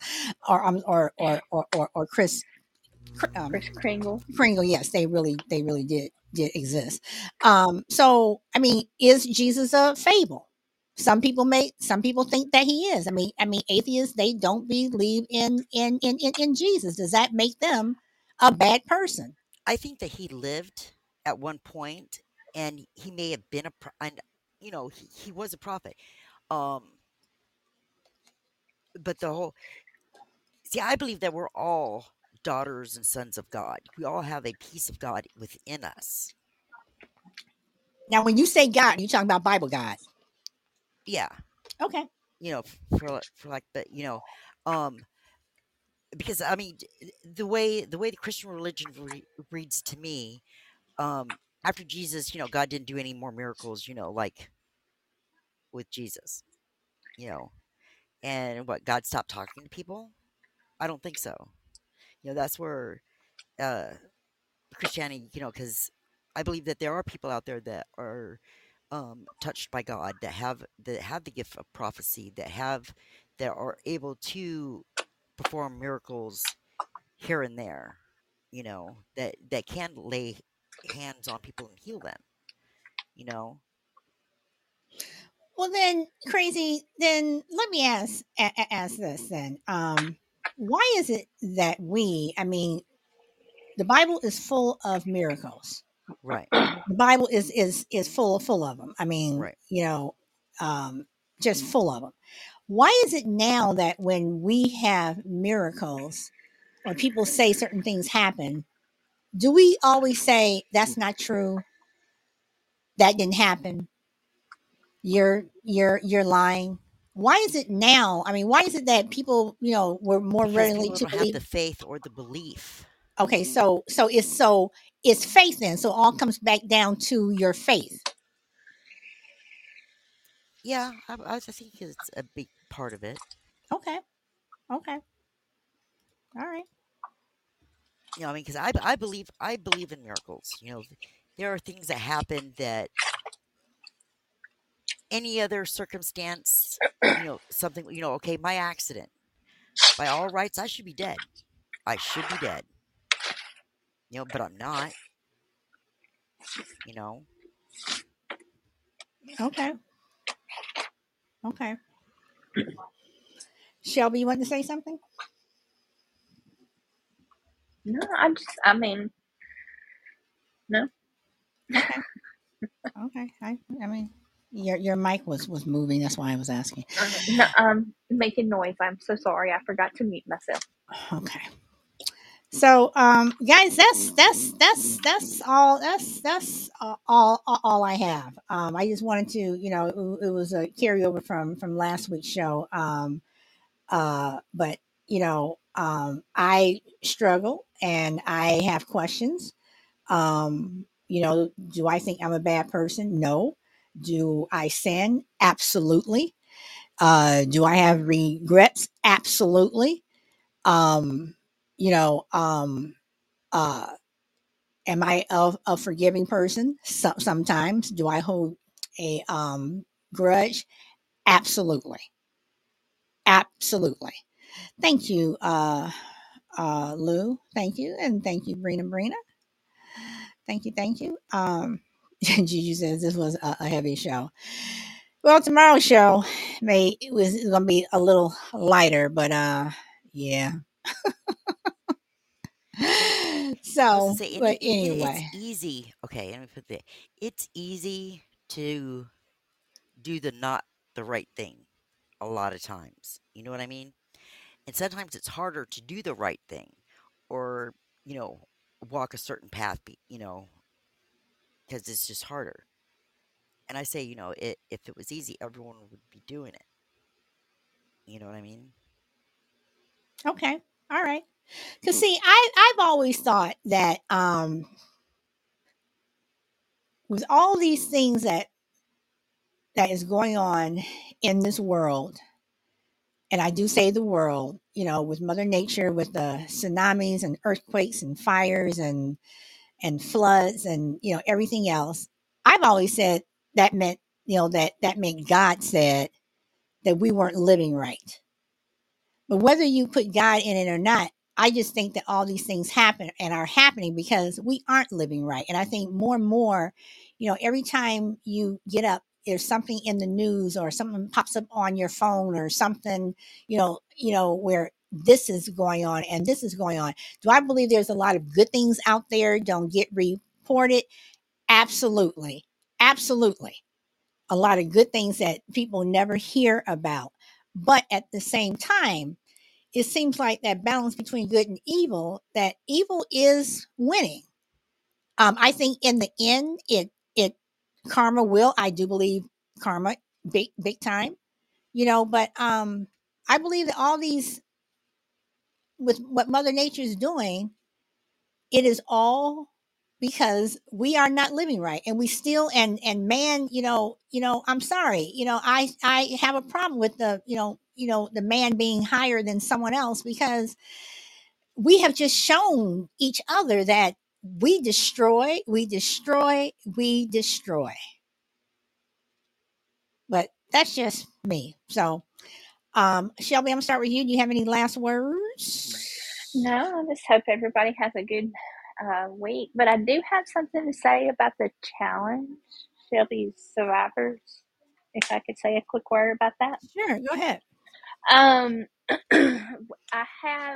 or Chris Chris Kringle. Kringle. Yes, they really did exist. So I mean, is Jesus a fable? Some people think that he is. I mean, atheists, they don't believe in Jesus. Does that make them a bad person? I think that he lived at one point, and he may have been and he was a prophet. Um, but the whole see, I believe that we're all daughters and sons of God. We all have a piece of God within us. Now, when you say God, you talking about Bible God? Yeah, Okay. for like, but um, because I mean, the way the Christian religion reads to me, after Jesus, God didn't do any more miracles, like with Jesus, you know, and what, God stopped talking to people? I don't think so. That's where uh Christianity, because I believe that there are people out there that are touched by God, that have the gift of prophecy, that are able to perform miracles here and there, that can lay hands on people and heal them, you know. Well, then, crazy. Then let me ask this. Then, why is it that I mean, the Bible is full of miracles. Right, The Bible is full of them. I mean, right. just full of them. Why is it now that when we have miracles or people say certain things happen, do we always say that's not true? That didn't happen? you're lying. Why is it now? I mean, why is it that people, were more Because readily people to don't have the believe? faith or the belief. Okay, so it's faith then. So all comes back down to your faith. Yeah, I think it's a big part of it. Okay, okay, all right. I mean, because I believe in miracles. There are things that happen that any other circumstance, something, okay, my accident. By all rights, I should be dead. I should be dead. But I'm not. You know. Okay, okay. Shelby, you want to say something? No, I mean, no. Okay, okay. I mean, your mic was moving. That's why I was asking. No, making noise. I'm so sorry. I forgot to mute myself. Okay. So, guys, that's all. That's all I have. I just wanted to, it was a carryover from last week's show. But I struggle and I have questions. Do I think I'm a bad person? No. Do I sin? Absolutely. Do I have regrets? Absolutely. Um, you know, um, uh, am I a forgiving person? Sometimes. Do I hold a grudge? Absolutely. Absolutely. Thank you, Lou. Thank you. And thank you, Brina. Thank you. Thank you. Juju says this was a heavy show. Well, tomorrow's show it was gonna be a little lighter, but yeah. I was to So, say, but it's anyway. easy. Okay, let me put that. It's easy to do not the right thing a lot of times. You know what I mean? And sometimes it's harder to do the right thing, or you know, walk a certain path. Because it's just harder. And I say, if it was easy, everyone would be doing it. You know what I mean? Okay. All right. Cause see, I've always thought that with all these things that is going on in this world, and I do say the world, with Mother Nature, with the tsunamis and earthquakes and fires and floods and everything else. I've always said that meant that meant God said that we weren't living right. But whether you put God in it or not, I just think that all these things happen and are happening because we aren't living right. And I think more and more, every time you get up, there's something in the news or something pops up on your phone or something, where this is going on and this is going on. Do I believe there's a lot of good things out there don't get reported? Absolutely. Absolutely. A lot of good things that people never hear about. But at the same time, it seems like that balance between good and evil, that evil is winning. I think in the end, it karma will. I do believe karma big time. But I believe that all these with what Mother Nature is doing, it is all because we are not living right, and we still and man, I'm sorry, I have a problem with the man being higher than someone else because we have just shown each other that we destroy, we destroy, we destroy. But that's just me. So, Shelby, I'm gonna start with you. Do you have any last words? No, I just hope everybody has a good week. But I do have something to say about the challenge, Shelby's Survivors. If I could say a quick word about that. Sure, go ahead. I have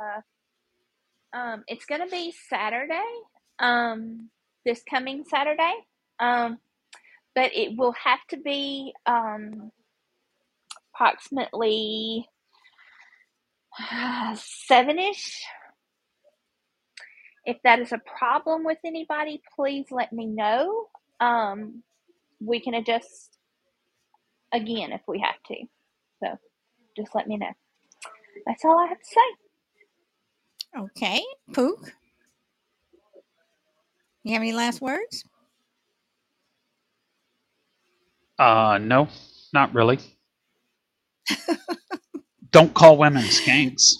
it's gonna be Saturday, this coming Saturday. But it will have to be approximately 7ish. If that is a problem with anybody, please let me know. We can adjust again if we have to. So just let me know. That's all I have to say. Okay. Pook, you have any last words? No, not really. Don't call women skanks.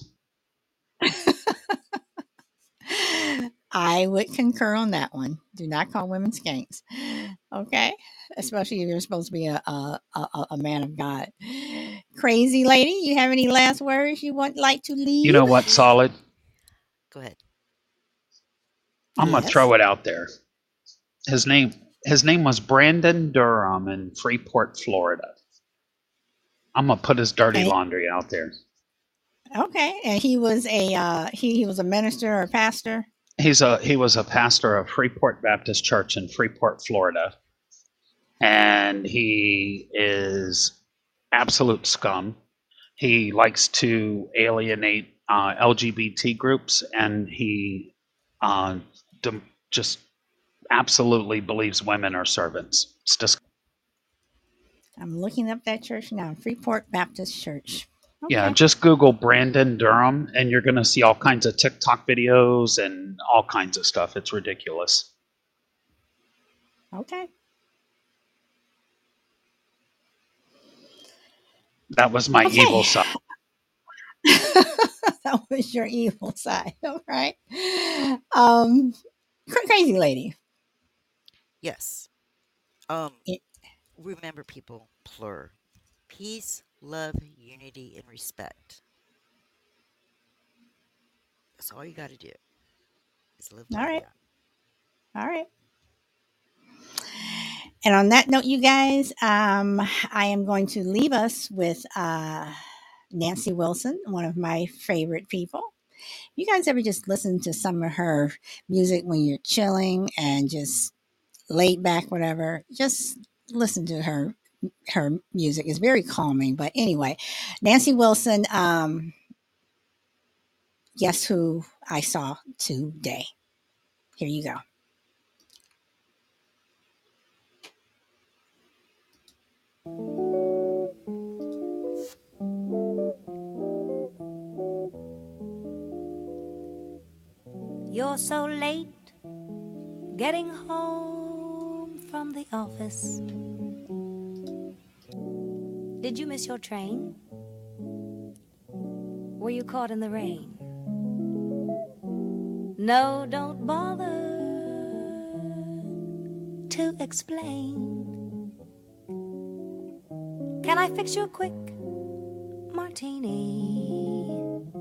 I would concur on that one. Do not call women skanks. Okay. Especially if you're supposed to be a man of God. Crazy lady, you have any last words you would like to You leave? know what, Solid? Go ahead. I'm gonna Yes. throw it out there. His name was Brandon Durham in Freeport, Florida. I'm gonna put his dirty Okay. laundry out there. Okay. And he was he was a minister or a pastor. He was a pastor of Freeport Baptist Church in Freeport, Florida, and he is absolute scum. He likes to alienate LGBT groups, and he just absolutely believes women are servants. It's just I'm looking up that church now, Freeport Baptist Church. yeah, Okay. just Google Brandon Durham, and you're going to see all kinds of TikTok videos and all kinds of stuff. It's ridiculous. Okay. That was my Okay. evil side. That was your evil side. All right. Crazy lady. Yes. It- Remember, people, plur. Peace, love, unity, and respect. That's all you got to do. Is live all by right. that. All right. And on that note, you guys, I am going to leave us with Nancy Wilson, one of my favorite people. You guys ever just listen to some of her music when you're chilling and just laid back, whatever? Just listen to her music. It's very calming. But anyway, Nancy Wilson, guess who I saw today? Here you go. You're so late getting home from the office. Did you miss your train? Were you caught in the rain? No, don't bother to explain. Can I fix you a quick martini?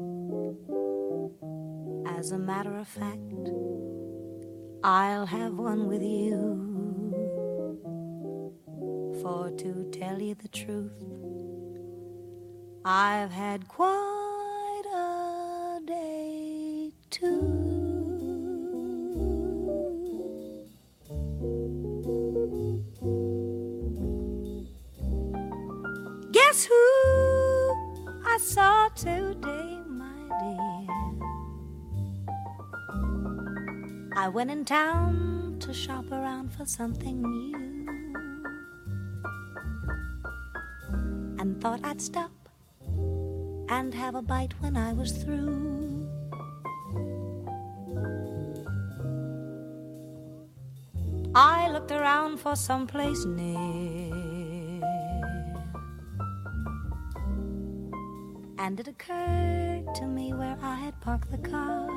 As a matter of fact, I'll have one with you. For to tell you the truth, I've had quite a day too. Guess who I saw today, my dear? I went in town to shop around for something new, and thought I'd stop and have a bite when I was through. I looked around for someplace near, and it occurred to me where I had parked the car.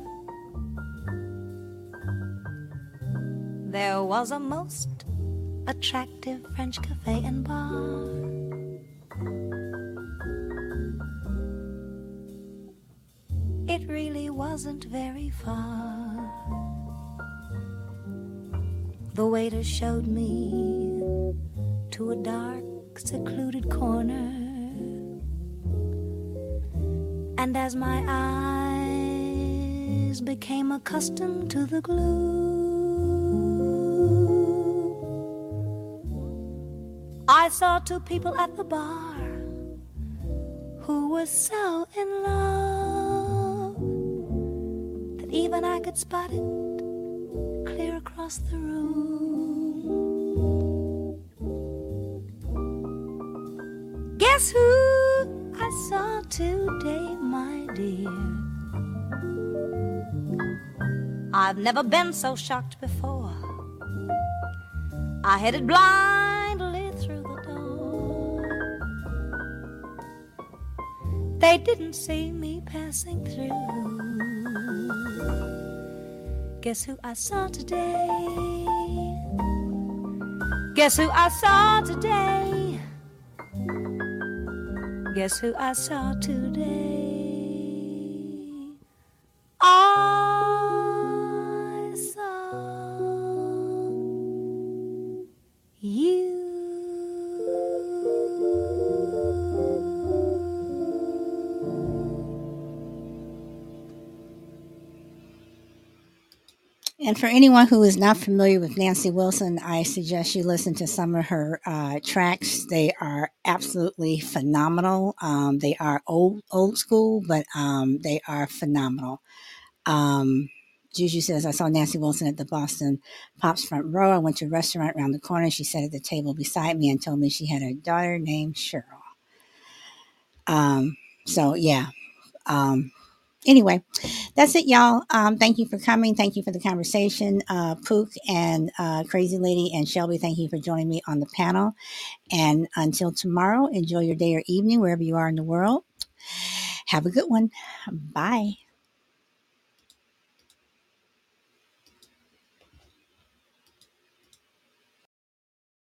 There was a most attractive French cafe and bar. It really wasn't very far. The waiter showed me to a dark, secluded corner, and as my eyes became accustomed to the gloom, I saw two people at the bar who were so in love that even I could spot it clear across the room. Guess who I saw today, my dear? I've never been so shocked before. I headed blindly through the door. They didn't see me passing through. Guess who I saw today? Guess who I saw today? Guess who I saw today? I saw you. And for anyone who is not familiar with Nancy Wilson, I suggest you listen to some of her tracks. They are absolutely phenomenal. They are old school, but they are phenomenal. Juju says, I saw Nancy Wilson at the Boston Pops front row. I went to a restaurant around the corner. She sat at the table beside me and told me she had a daughter named Cheryl. So, yeah. Anyway, that's it, y'all. Thank you for coming. Thank you for the conversation. Pook and Crazy Lady and Shelby, thank you for joining me on the panel. And until tomorrow, enjoy your day or evening wherever you are in the world. Have a good one. Bye.